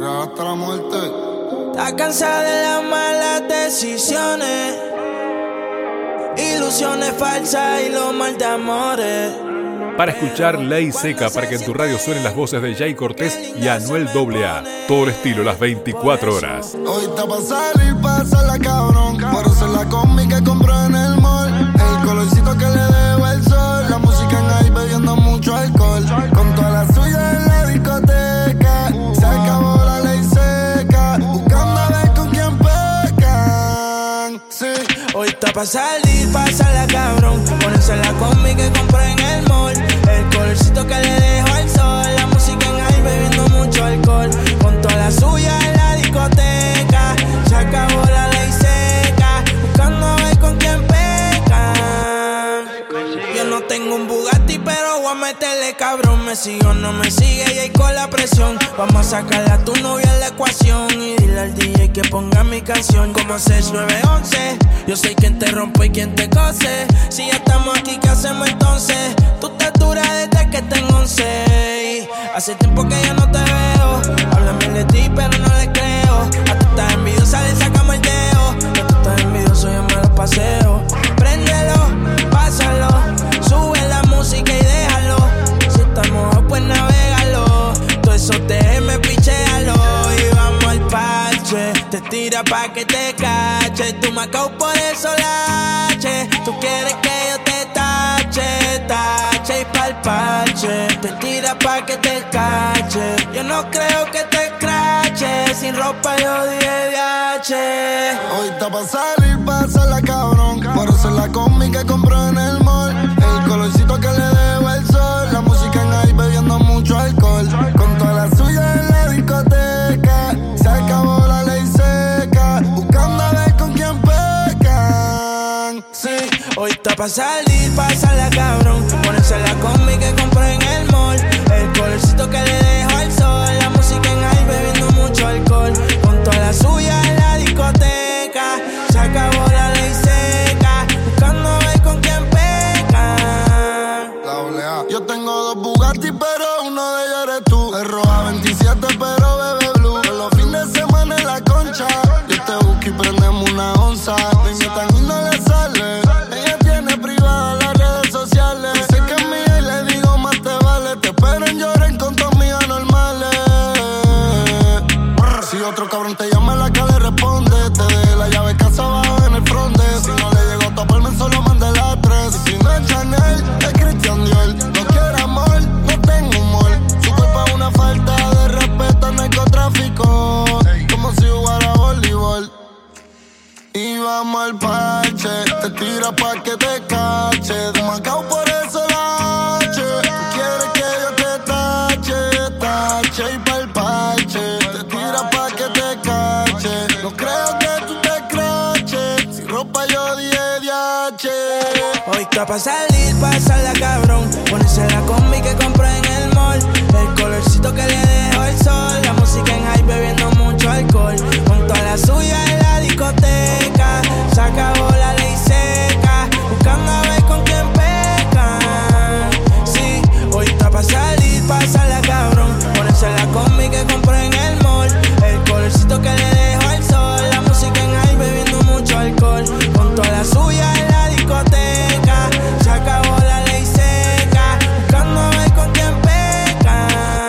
hasta la muerte. Está cansada de las malas decisiones, ilusiones falsas y los mal de amores. Para escuchar Ley Seca, para que en tu radio suenen las voces de Jay Cortés y Anuel AA. Todo el estilo, las 24 horas. Hoy está pa' salir, pásala cabrón. Por eso la combi que compré en el mall. El colorcito que le debo el sol. La música en ahí bebiendo mucho alcohol. Con toda la suya en la discoteca. Se acabó la ley seca. Buscando a ver con quién pecan. Sí. Hoy está pa' salir, pásala cabrón. Ponerse la combi que compré en el mall. El colorcito que le dejo al sol. La música en ahí bebiendo mucho alcohol. Con toda la suya en la discoteca. Se acabó la ley seca. Buscando a ver con quién pecan. Yo no tengo un Bugatti, pero voy a meterle cabrón. Me sigue o no me sigue y ahí con la presión. Vamos a sacarle a tu novia en la ecuación. Y dile al DJ que ponga mi canción. Como 6911. Yo soy quien te rompe y quien te cose. Si ya estamos aquí, ¿qué hacemos entonces? Tú estás dura desde que tengo 11. Hace tiempo que ya no te veo. Háblame de ti, pero no le creo. A tú estás envidiosa, le sacamos el dedo. A tú estás envidioso, yo me lo paseo. Préndelo, pásalo. Sube la música y déjalo. Si estás mojado, pues navégalo. Todo eso déjeme, pichéalo. Y vamos al parche. Te tira pa' que te cache. Tú me acabo por eso lache. Tú quieres que yo te tache, tache y pa'l parche. Te tira pa' que te cache. Yo no creo que te escrache. Sin ropa yo dije DH. Hoy está pa' salir, pásala cabrón. Por eso la combi que compré en el mall. El colorcito que le debo el sol. La música en ahí bebiendo mucho alcohol. Con toda la suya en la discoteca. Se acabó la ley seca. Buscando a ver con quién pecan. Sí. Hoy está pa' salir, pásala cabrón. Ponerse la combi que compré en el mall. El colorcito que le dejo al sol. La música en ahí bebiendo mucho alcohol. Con toda la suya en la discoteca. Se acabó la ley seca. Buscando a ver con quién peca. Yo tengo dos Bugatti, pero uno de ellos eres tú. Es roja 27, pero bebe blue. En los fines de semana en la concha. Yo te busco y prendemos una onza. Dime tan y no le sale. Ella tiene privada las redes sociales. Sé que es mía y le digo más te vale. Te espero en lloren con tus amigas normales. Si otro cabrón te llama, la que le responde. Te dejé la llave casa abajo en el fronte. Si no le llegó a toparme, solo mande las 3. Y si no es Chanel, es Christian Dior. No quiero amor, no tengo humor. Su culpa es una falta de respeto al narcotráfico. Como si jugara voleibol. Y vamos al parche. Te tira pa' que te cache. De Macao por eso la H. Tú quieres que yo te tache, tache y pa'l parche. Te tira pa' que te cache. No creo que tú te escraches. Sin ropa yo dije DH. Hoy está pa' salir, pásala cabrón. Ponerse la combi que compré en el mall. El colorcito que le dejo el sol. La música en high bebiendo mucho alcohol. Con toda la suya en la discoteca. Se acabó la ley seca. Buscando a ver con quién peca. Sí, hoy está pa' salir, pásala cabrón. Ponerse la combi que compré en el mall. El colorcito que le dejo el sol. La música en high bebiendo mucho alcohol. Con toda la suya en la discoteca. Se acabó la ley seca. Buscando a ver con quién peca.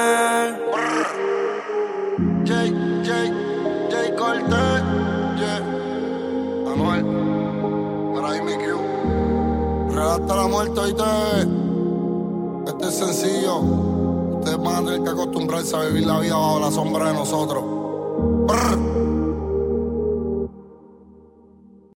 Jay Cortés, yeah. Anuel, para ahí mi Q. Relata la muerte, oíste. Este es sencillo. Ustedes van a tener que acostumbrarse a vivir la vida bajo la sombra de nosotros. Brr.